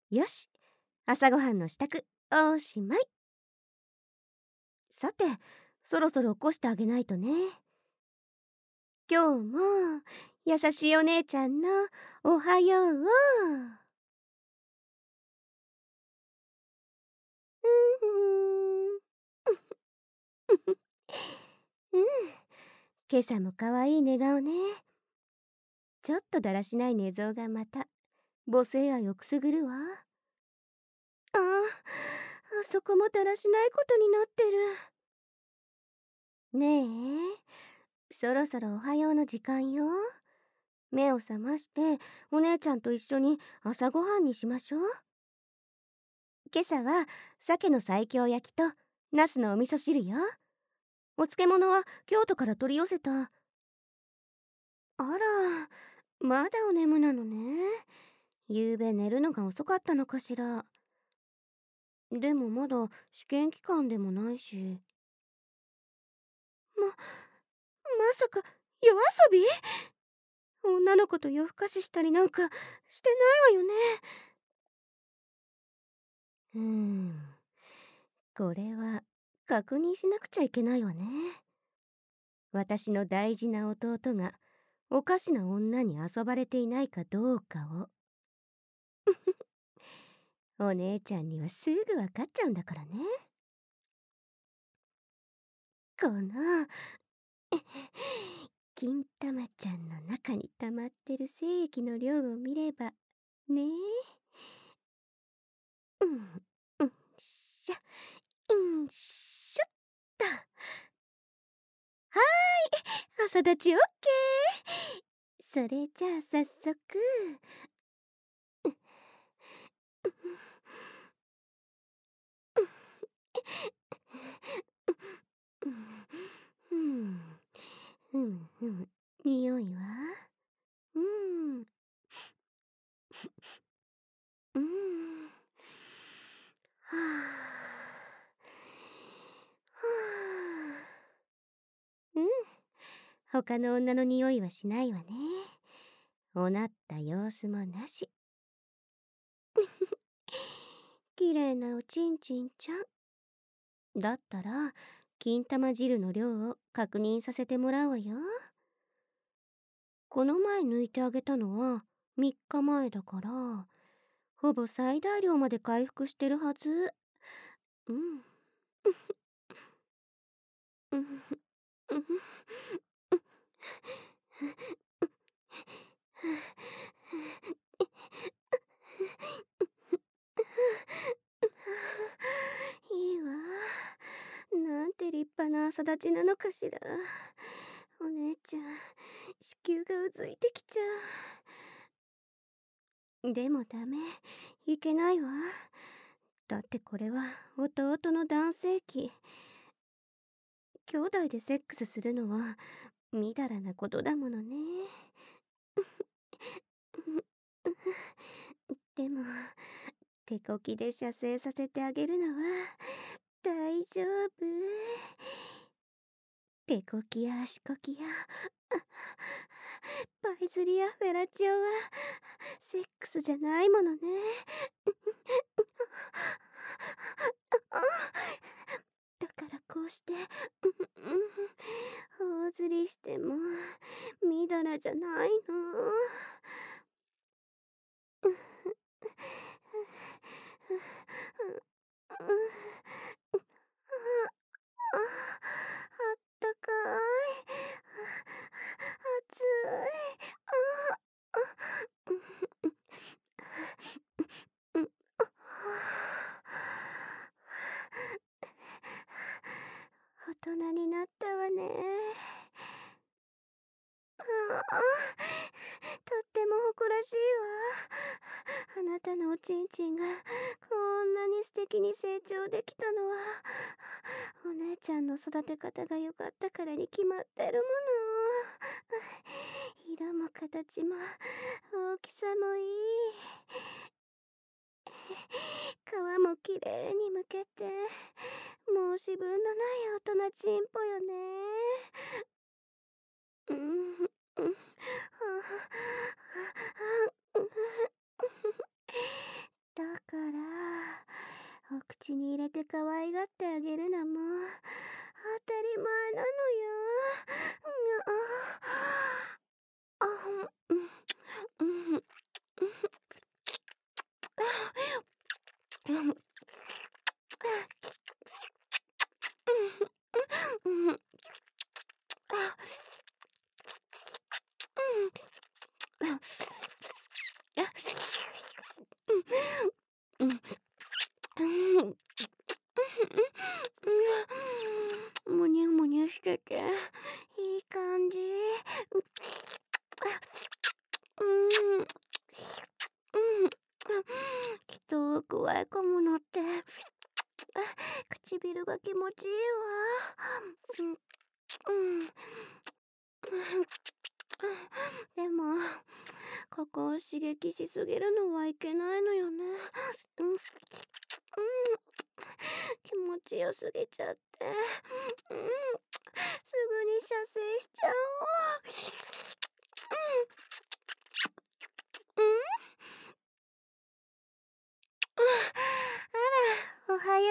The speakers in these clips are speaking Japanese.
よし、朝ごはんの支度おしまい。さて、そろそろ起こしてあげないとね。今日も優しいお姉ちゃんのおはようを。うん、今朝も可愛い寝顔ね。ちょっとだらしない寝相がまた母性愛をくすぐるわ。あそこもだらしないことになってる。ねえ、そろそろおはようの時間よ。目を覚ましてお姉ちゃんと一緒に朝ごはんにしましょう。今朝は鮭の西京焼きとナスのお味噌汁よ。お漬物は京都から取り寄せた。あら、まだお眠なのね。夕べ寝るのが遅かったのかしら。でもまだ試験期間でもないし。まさか夜遊び？女の子と夜更かししたりなんかしてないわよね。これは確認しなくちゃいけないわね。私の大事な弟がおかしな女に遊ばれていないかどうかを。お姉ちゃんにはすぐわかっちゃうんだからね。この金玉ちゃんの中に溜まってる精液の量を見ればね。うんしゃしょっと。朝立ちオッケー。それじゃあ早速。ふむふむ、匂いはうん。うん。はうん。他の女の匂いはしないわね。おなった様子もなし。綺麗なおちんちんちゃん。だったら金玉汁の量を確認させてもらうわよ。この前抜いてあげたのは3日前だから、ほぼ最大量まで回復してるはず。うん。うん。うん。いいわ。なんて立派な朝立ちなのかしら。お姉ちゃん、子宮がうずいてきちゃう。でもダメ、いけないわ。だってこれは弟の男性器。兄弟でセックスするのはみだらなことだものね。でも手こきで射精させてあげるのは大丈夫。手こきや足こきやパイズリやフェラチオはセックスじゃないものね。だからこうして頬ずりしてもみだらじゃないの。あったかい。暑い。大人になったわね。とっても誇らしいわ。あなたのおちんちんがこんなに素敵に成長できたのはお姉ちゃんの育て方が良かったからに決まってるもの。色も形も大きさもいい。皮もきれいにむけて申し分のない大人ちんぽよね。うん、うん、だけ。いい感じ。きっとくわえ込むのって唇が気持ちいいわ。でもここを刺激しすぎるのはいけないのよね。気持ちよすぎちゃって、すぐに射精しちゃおう。あら、おはよ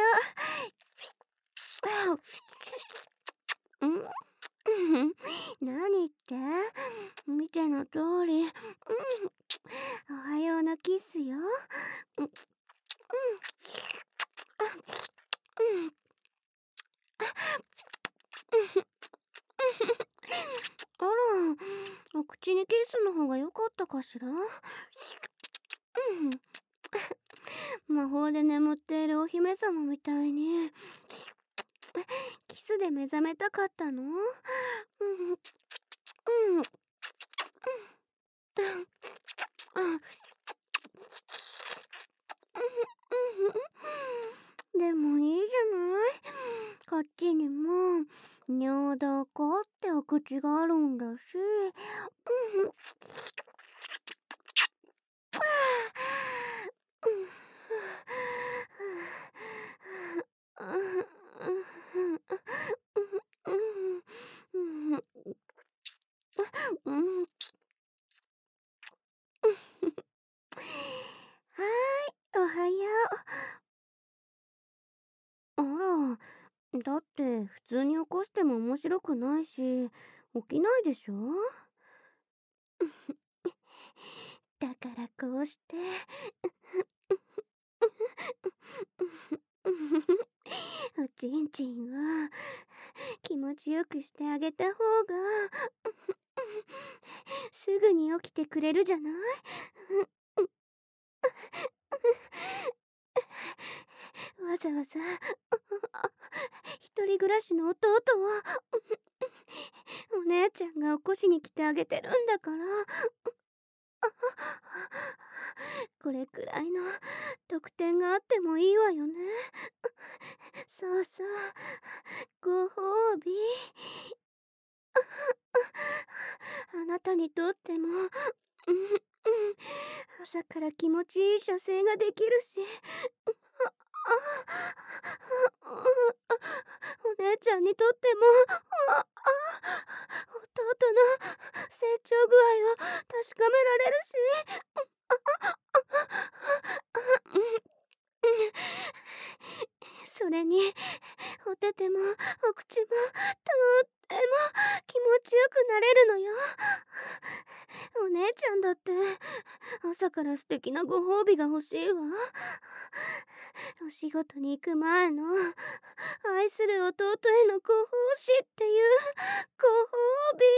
う。何って見ての通り、おはようのキスよ。あら、お口にキスの方が良かったかしら。魔法で眠っているお姫様みたいにキスで目覚めたかったの？でもいいじゃない。こっちにも尿道ってお口があるんだし。おはよう。あら、だって普通に起こしても面白くないし、起きないでしょ。だからこうしておちんちんは気持ちよくしてあげた方がすぐに起きてくれるじゃない。わざわざ一人暮らしの弟をお姉ちゃんが起こしに来てあげてるんだから、これくらいの得点があってもいいわよね。そうそう、ご褒美。あなたにとっても朝から気持ちいい射精ができるし、お姉ちゃんにとっても弟の成長具合を確かめられるし。それにお手手もお口もとっても気持ちよくなれるのよ。お姉ちゃんだって朝から素敵なご褒美が欲しいわ。お仕事に行く前の愛する弟へのご奉仕っていうご褒美。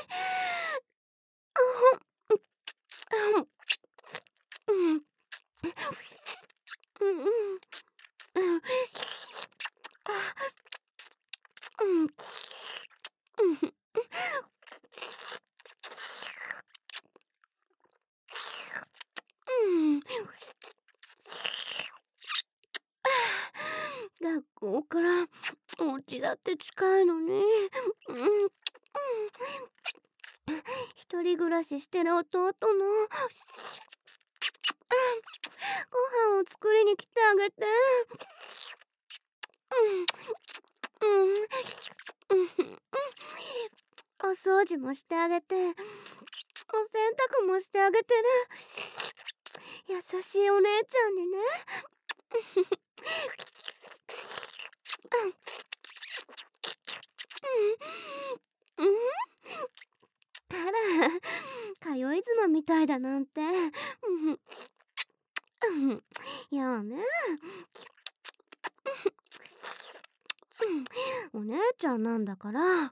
学校からお家だって近いのに、一人暮らししてる弟のご飯を作りに来てあげて。お掃除もしてあげて、お洗濯もしてあげてる優しいお姉ちゃんにね。あら、通い妻みたいだなんて。やあね。お姉ちゃんなんだから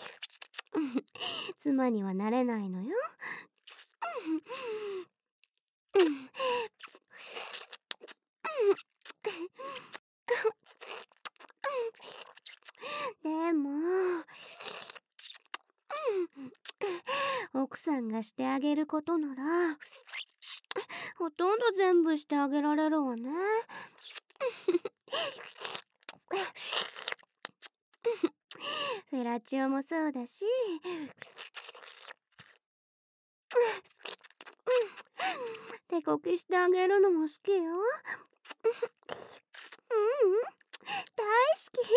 妻にはなれないのよ。でも奥さんがしてあげることならほとんど全部してあげられるわね。フェラチオもそうだし、手こきしてあげるのも好きよ。大好き。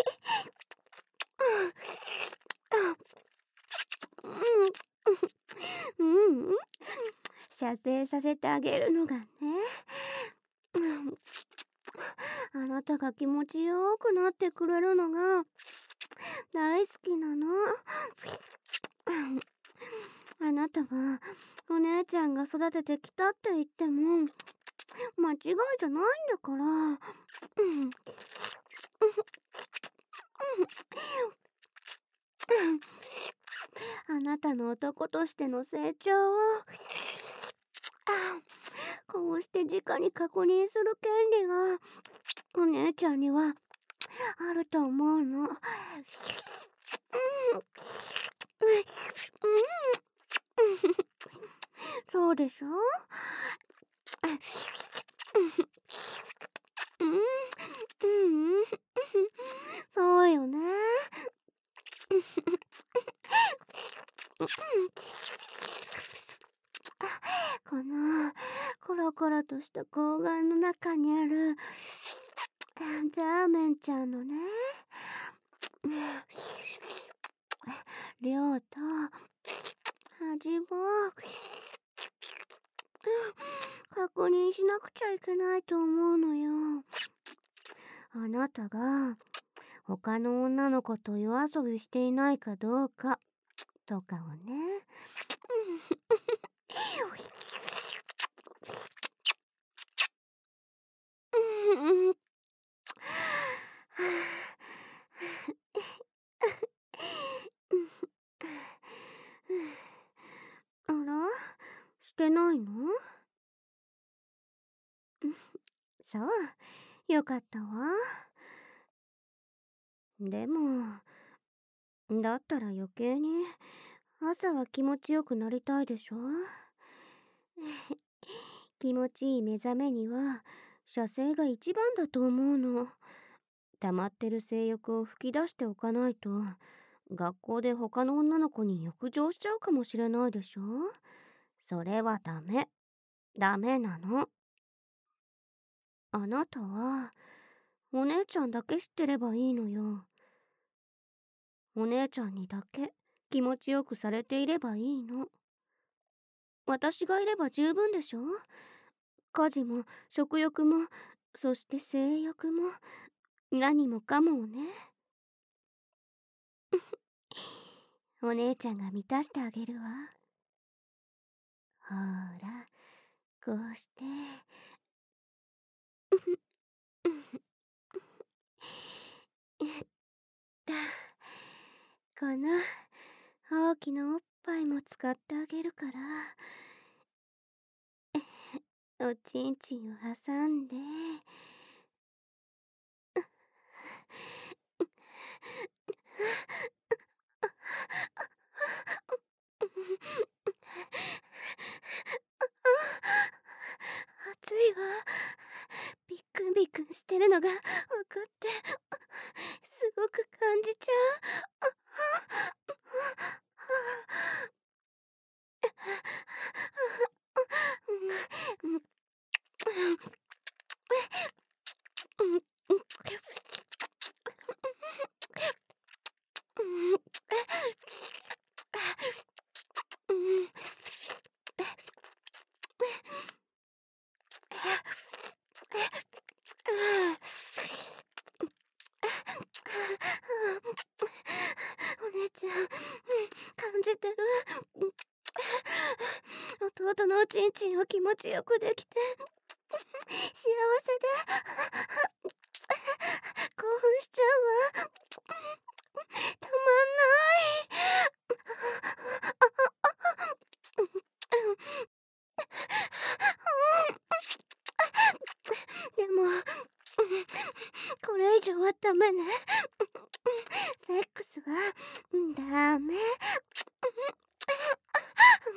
射精させてあげるのがね。あなたが気持ちよくなってくれるのが大好きなの。あなたはお姉ちゃんが育ててきたって言っても間違いじゃないんだから。あなたの男としての成長をこうして直に確認する権利がお姉ちゃんにはあると思うの。そうでしょ？そうよね。このコロコロとした睾丸の中にあるザーメンちゃんのね、量と味も確認しなくちゃいけないと思うのよ。あなたが他の女の子と夜遊びしていないかどうかとかをね。あら、してないの？そう、よかったわ。でも、だったら余計に朝は気持ちよくなりたいでしょ？気持ちいい目覚めには射精が一番だと思うの。溜まってる性欲を吹き出しておかないと学校で他の女の子に欲情しちゃうかもしれないでしょ。それはダメ。ダメなの。あなたはお姉ちゃんだけ知ってればいいのよ。お姉ちゃんにだけ気持ちよくされていればいいの。私がいれば十分でしょ。家事も食欲もそして性欲も何もかもをね。お姉ちゃんが満たしてあげるわ。ほら、こうしてこの大きなおっぱいも使ってあげるから、おちんちんを挟んで暑いわ。ビックンビックンしてるのが分かってすごく感じちゃう。お姉ちゃん、感じてる？弟のおちんちんを気持ちよくできて幸せで興奮しちゃうわ。たまんない。でもこれ以上はダメね。セックスはダメ。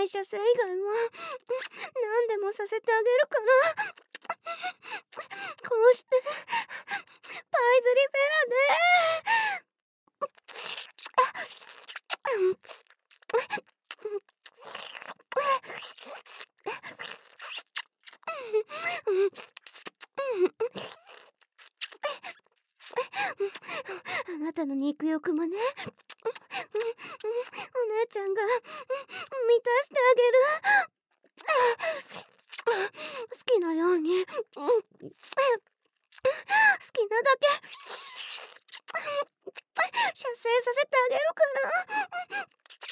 ない射精以外は何でもさせてあげるから。こうしてパイズリフェラであなたの肉欲もね、お姉ちゃんが満たしてあげる。好きなように、好きなだけ射精させてあげるから。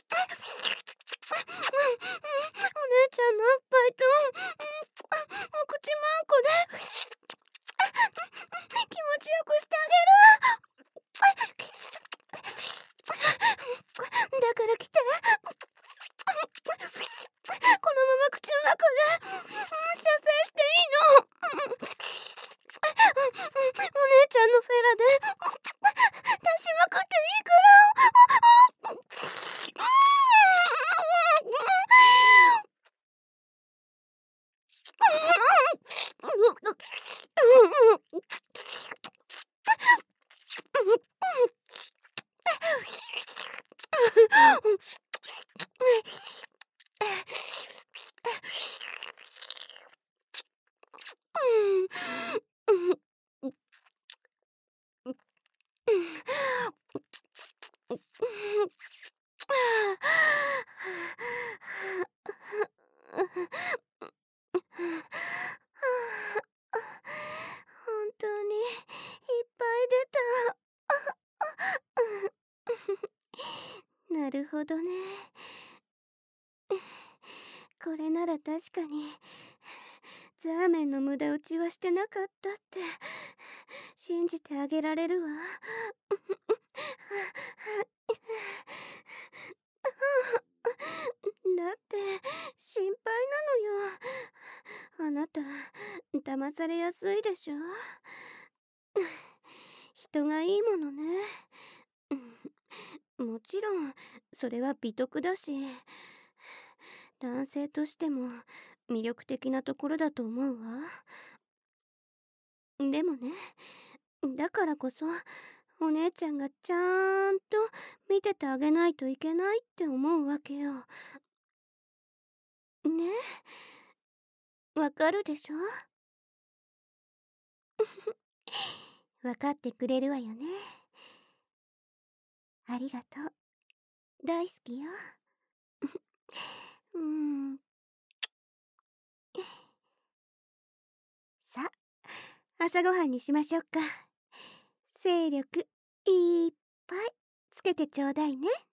お姉ちゃんのおっぱいとお口まんこで気持ちよくしてあげる。だから来て。このまま口の中で射精していいの。お姉ちゃんのフェラで出しまくっていいから。本当にいっぱい出た。なるほどね。これなら確かにザーメンの無駄打ちはしてなかったって信じてあげられるわ。だって心配なのよ。あなた騙されやすいでしょ。人がいいものね。もちろんそれは美徳だし、男性としても魅力的なところだと思うわ。でもね、だからこそお姉ちゃんがちゃんと見ててあげないといけないって思うわけよ。ね、わかるでしょ。わかってくれるわよね。ありがとう。大好きよ。うーん。さあ、朝ごはんにしましょうか。精力いっぱいつけてちょうだいね。